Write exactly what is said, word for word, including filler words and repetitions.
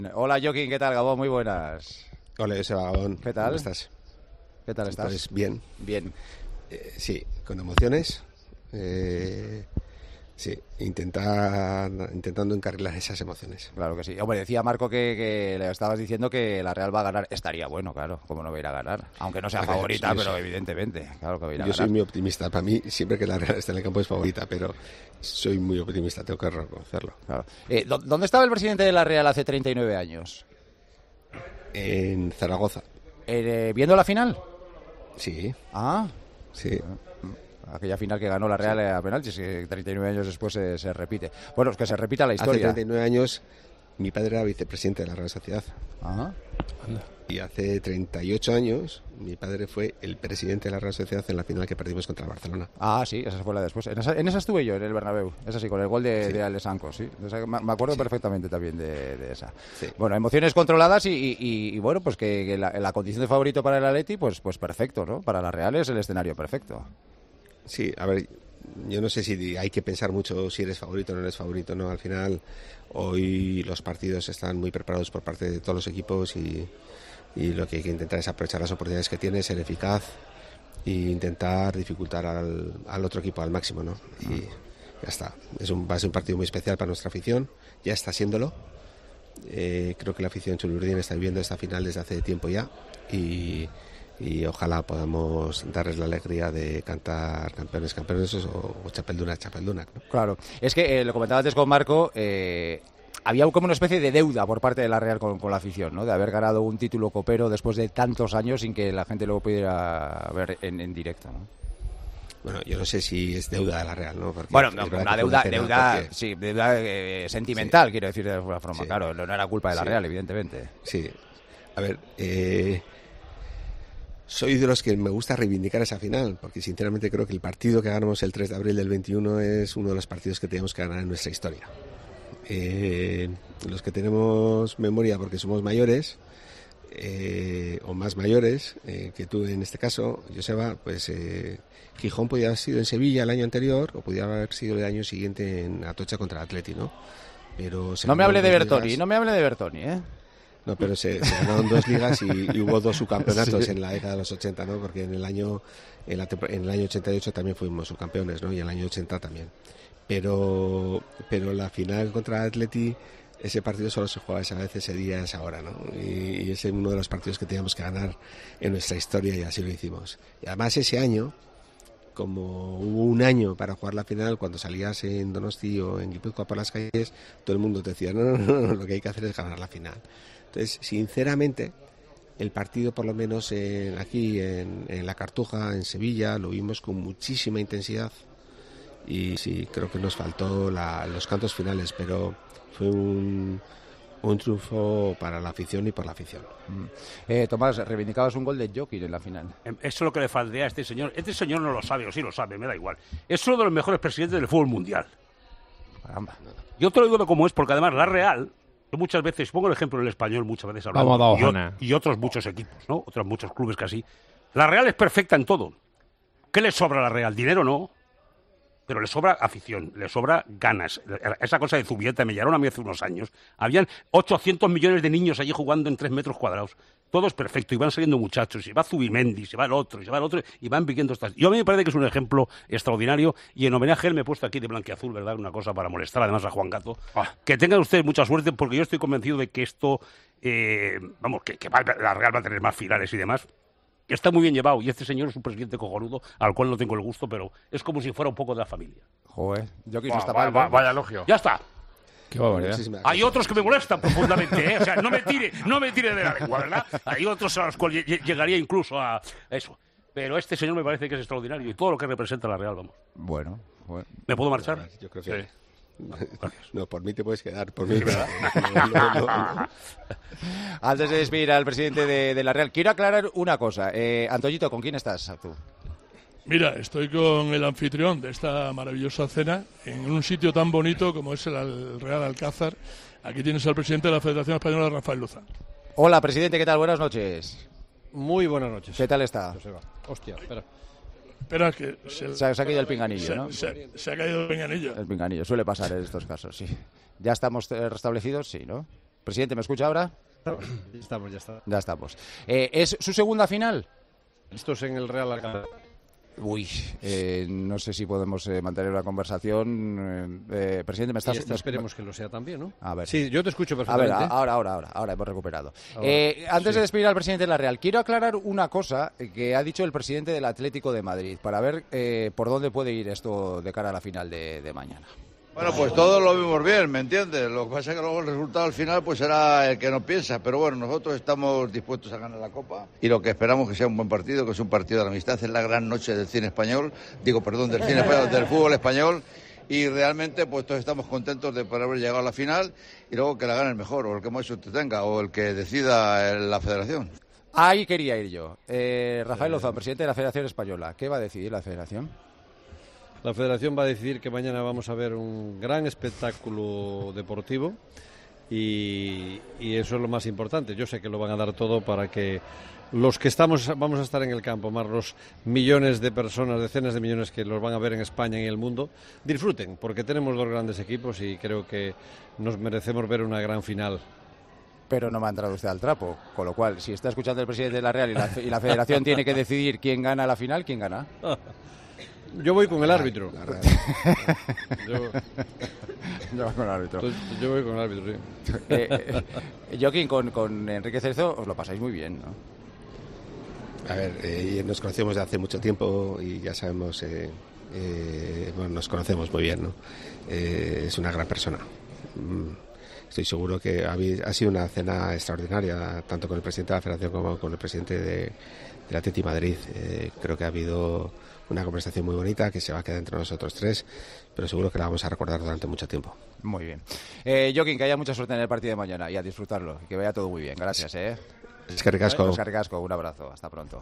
Hola Joaquín, ¿qué tal, Gabón? Muy buenas. Hola, ese Gabón. ¿Qué tal? ¿Cómo estás? ¿Qué tal estás? Pues bien. Bien. Eh, sí, con emociones. Eh, sí, intentar, intentando encarrilar esas emociones. Claro que sí. Hombre, decía Marco que, que le estabas diciendo que la Real va a ganar. Estaría bueno, claro. ¿Cómo no va a ir a ganar? Aunque no sea favorita, sí, pero sí. evidentemente. Claro que va a ir a Yo ganar. soy muy optimista. Para mí, siempre que la Real esté en el campo es favorita, pero soy muy optimista, tengo que reconocerlo. Claro. Eh, ¿Dónde estaba el presidente de la Real hace treinta y nueve años? En Zaragoza. Eh, ¿Viendo la final? Sí. Ah. Sí. Aquella final que ganó la Real sí. a penaltis, que treinta y nueve años después se, se repite. Bueno, es que se repita la historia. Hace treinta y nueve años mi padre era vicepresidente de la Real Sociedad. Ajá. Y hace treinta y ocho años mi padre fue el presidente de la Real Sociedad en la final que perdimos contra el Barcelona. Ah, sí, esa fue la después. En esa, en esa estuve yo, en el Bernabéu. Esa sí, con el gol de, sí. de Alessanco, sí. Esa, me acuerdo sí. perfectamente también de, de esa. Sí. Bueno, emociones controladas y, y, y, y bueno, pues que, que la, la condición de favorito para el Atleti, pues, pues perfecto, ¿no? Para la Real es el escenario perfecto. Sí, a ver, yo no sé si hay que pensar mucho si eres favorito o no eres favorito, ¿no? Al final, hoy los partidos están muy preparados por parte de todos los equipos y, y lo que hay que intentar es aprovechar las oportunidades que tienes, ser eficaz e intentar dificultar al, al otro equipo al máximo, ¿no? Y ya está. Es un, va a ser un partido muy especial para nuestra afición, ya está siéndolo. Eh, creo que la afición chulurdín está viviendo esta final desde hace tiempo ya y... y ojalá podamos darles la alegría de cantar campeones, campeones o, o Chapeldunac, Chapeldunac, ¿no? Claro, es que eh, lo comentaba antes con Marco, eh, había como una especie de deuda por parte de la Real con, con la afición, ¿no? De haber ganado un título copero después de tantos años sin que la gente luego pudiera ver en, en directo, ¿no? Bueno, yo no sé si es deuda de la Real, ¿no? Porque bueno, no, una deuda, deuda, porque... sí, deuda eh, sentimental, sí. quiero decir de alguna forma, sí. claro, no era culpa de la sí. Real, evidentemente. Sí, a ver, eh... soy de los que me gusta reivindicar esa final, porque sinceramente creo que el partido que ganamos el tres de abril del veintiuno es uno de los partidos que tenemos que ganar en nuestra historia. Eh, los que tenemos memoria porque somos mayores, eh, o más mayores, eh, que tú en este caso, Joseba, pues eh, Gijón podía haber sido en Sevilla el año anterior, o podía haber sido el año siguiente en Atocha contra el Atleti, ¿no? Pero no me hable de Bertoni, ligas... no me hable de Bertoni, ¿eh? No, pero se, se ganaron dos ligas y, y hubo dos subcampeonatos sí. en la década de los ochenta, ¿no? Porque en el año en, la, en el año ochenta y ocho también fuimos subcampeones, ¿no? Y en el año ochenta también. Pero pero la final contra Atleti, ese partido solo se juega esa vez, ese día, esa hora, ¿no? Y, y es uno de los partidos que teníamos que ganar en nuestra historia y así lo hicimos. Y además ese año, como hubo un año para jugar la final, cuando salías en Donosti o en Guipúzcoa por las calles, todo el mundo te decía, no, no, no, no, lo que hay que hacer es ganar la final. Entonces, sinceramente, el partido, por lo menos en, aquí en, en La Cartuja, en Sevilla, lo vimos con muchísima intensidad y sí, creo que nos faltó la, los cantos finales, pero fue un, un triunfo para la afición y por la afición. Mm. Eh, Tomás, reivindicabas un gol de Jokic en la final. Eso es lo que le faltaría a este señor. Este señor no lo sabe, o sí lo sabe, me da igual. Es uno de los mejores presidentes del fútbol mundial. Caramba. Yo te lo digo de cómo es, porque además la Real... Yo muchas veces, pongo el ejemplo del Español, muchas veces hablando, y, y otros muchos equipos, ¿no? Otros muchos clubes casi. La Real es perfecta en todo. ¿Qué le sobra a la Real? Dinero no, pero le sobra afición, le sobra ganas. Esa cosa de Zubieta me llegaron a mí hace unos años. Habían ochocientos millones de niños allí jugando en tres metros cuadrados. Todo es perfecto, y van saliendo muchachos, y va Zubimendi, se va el otro, y se va el otro, y van viviendo estas... Yo a mí me parece que es un ejemplo extraordinario, y en homenaje a él me he puesto aquí de blanquiazul, ¿verdad? Una cosa para molestar además a Juan Gato. Ah. Que tengan ustedes mucha suerte, porque yo estoy convencido de que esto, eh, vamos, que, que va, la Real va a tener más finales y demás. Está muy bien llevado, y este señor es un presidente cojonudo, al cual no tengo el gusto, pero es como si fuera un poco de la familia. Joder, yo quiso wow, esta vaya, vaya elogio. Ya está. Qué barbaridad. Hay otros que me molestan profundamente, ¿eh? O sea, no me tire, no me tire de la lengua, ¿verdad? Hay otros a los cuales llegaría incluso a eso. Pero este señor me parece que es extraordinario y todo lo que representa la Real, vamos. Bueno, bueno. ¿Me puedo marchar? Yo creo que... Sí. No, no, por mí te puedes quedar, por mí. Sí, no, no, no, no. Antes de despedir al presidente de, de la Real, quiero aclarar una cosa. Eh, Antoñito, ¿con quién estás tú? Mira, estoy con el anfitrión de esta maravillosa cena en un sitio tan bonito como es el Real Alcázar. Aquí tienes al presidente de la Federación Española, Rafael Luza. Hola, presidente, ¿qué tal? Buenas noches. Muy buenas noches. ¿Qué tal está? Hostia, espera. Espera, que se, se, ha, se ha caído el pinganillo, se, ¿no? Se, se ha caído el pinganillo. El pinganillo, suele pasar en estos casos, sí. ¿Ya estamos restablecidos? Sí, ¿no? Presidente, ¿me escucha ahora? Ya estamos, ya está. Ya estamos. Eh, ¿Es su segunda final? Esto es en el Real Alcázar. Uy, eh, no sé si podemos eh, mantener una conversación. Eh, eh, presidente, me estás... Y esta esperemos que lo sea también, ¿no? A ver. Sí, yo te escucho A perfectamente. ver, ahora, ahora, ahora, ahora hemos recuperado. Ahora, Eh, antes sí. de despedir al presidente de la Real, quiero aclarar una cosa que ha dicho el presidente del Atlético de Madrid, para ver eh, por dónde puede ir esto de cara a la final de, de mañana. Bueno, pues todos lo vimos bien, ¿me entiendes? Lo que pasa es que luego el resultado al final pues será el que no piensa, pero bueno, nosotros estamos dispuestos a ganar la Copa y lo que esperamos que sea un buen partido, que es un partido de amistad, es la gran noche del cine español, digo, perdón, del cine español, del fútbol español, y realmente pues todos estamos contentos de poder haber llegado a la final y luego que la gane el mejor, o el que más suerte tenga, o el que decida la federación. Ahí quería ir yo. Eh, Rafael Lozano, presidente de la Federación Española, ¿qué va a decidir la Federación? La Federación va a decidir que mañana vamos a ver un gran espectáculo deportivo y, y eso es lo más importante. Yo sé que lo van a dar todo para que los que estamos vamos a estar en el campo, más los millones de personas, decenas de millones que los van a ver en España y en el mundo, disfruten, porque tenemos dos grandes equipos y creo que nos merecemos ver una gran final. Pero no me ha entrado usted al trapo, con lo cual, si está escuchando el presidente de la Real y la, y la Federación tiene que decidir quién gana la final, ¿quién gana? Yo voy con el árbitro. yo, yo voy con el árbitro. Yo voy con el árbitro, sí. Eh, eh, Joaquín, con, con Enrique Cerezo os lo pasáis muy bien, ¿no? A ver, eh, nos conocemos de hace mucho tiempo y ya sabemos, eh, eh, bueno, nos conocemos muy bien, ¿no? Eh, es una gran persona. Estoy seguro que ha, ha sido una cena extraordinaria, tanto con el presidente de la Federación como con el presidente de, del Atleti Madrid. Eh, creo que ha habido una conversación muy bonita que se va a quedar entre nosotros tres, pero seguro que la vamos a recordar durante mucho tiempo. Muy bien. Eh, Joaquín, que haya mucha suerte en el partido de mañana y a disfrutarlo, y que vaya todo muy bien. Gracias, ¿eh? Es que ricasco. Es que ricasco. Un abrazo. Hasta pronto.